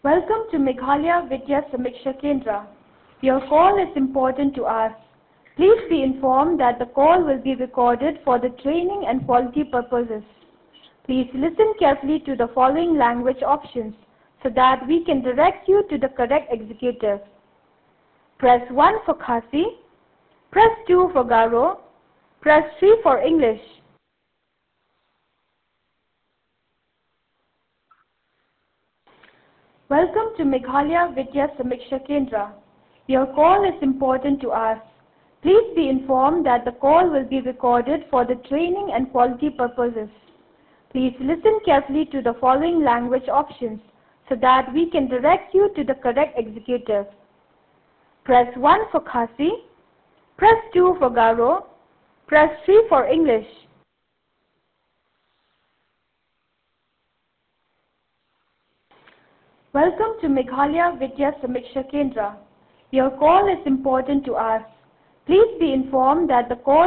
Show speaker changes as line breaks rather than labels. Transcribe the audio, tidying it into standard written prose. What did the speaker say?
Welcome to Meghalaya Vidya Samiksha Kendra. Your call is important to us. Please be informed that the call will be recorded for the training and quality purposes. Please listen carefully to the following language options so that we can direct you to the correct executive. Press 1 for Khasi, press 2 for Garo, press 3 for English. Welcome to Meghalaya Vidya Samiksha Kendra. Your call is important to us. Please be informed that the call will be recorded for the training and quality purposes. Please listen carefully to the following language options so that we can direct you to the correct executive. Press 1 for Khasi, press 2 for Garo, press 3 for English. Welcome to Meghalaya Vidya Samiksha Kendra. Your call is important to us. Please be informed that the call